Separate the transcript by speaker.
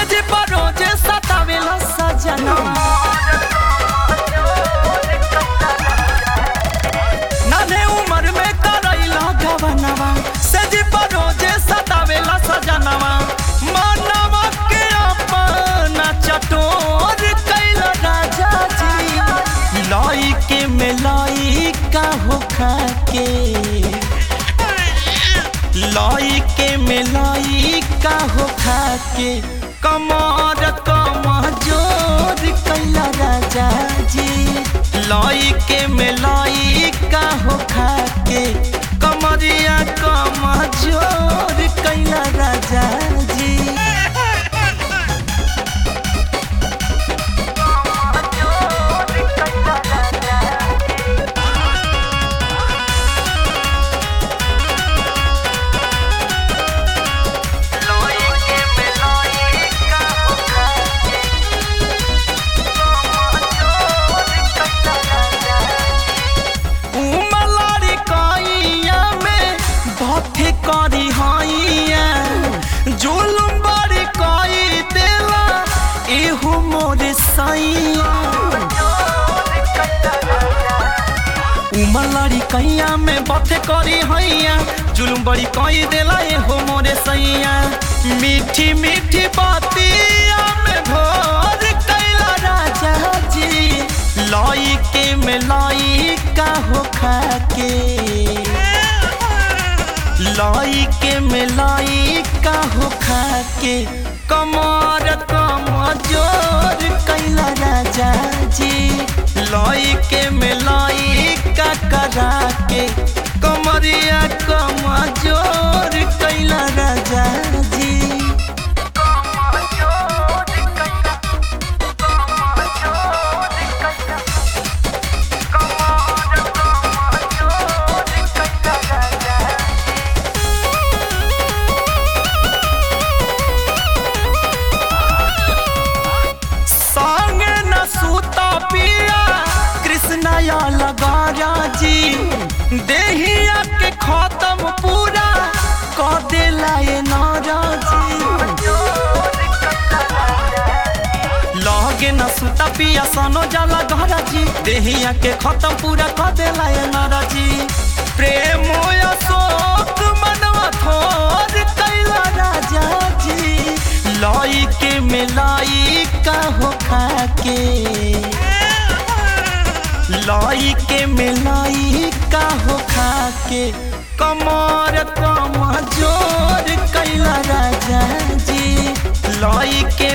Speaker 1: जे रोजे सतावेला सजनवा नाने उम्र में करैला गवनवा से जे रोजे सतावेला सजनवा मनवा के अपना चटोर कैला राजा जी लाई के मिलाई का हो खाके लाई के मिलाई का हो खाके कमर कमजोर कैला राजा जी लाई के मिलाई का हो खाके कमरिया कमजोर कैला राजा जी करी हाइया जुलुम बड़ी कई देला एहू मोर सैया उमर लड़ी कैया में बथे करी हैया जुलुम बड़ी कई देला एहू मोर सैया मीठी मीठी बातिया में भोर कैला राजा जी लाई के मिलाई का हो खाके लाई के मिलाई का हो खाके कमर कमजोर कैला राजा जी लाई के मिलाई का करा के कमरिया कमजोर कैला राजा जी लगा जी देहिया के खत्म पूरा कर देला ये नाराजी लगे न सुता पिया सनो जाला घर जी देहिया के खत्म पूरा कर देला ये नाराजी प्रेम अशोक मनवा थोर कैला राजा जी लाई के मिलाई का हो खाके लाई के मिलाई का हो खाके कमर कमजोर कैला राजा जी लाई के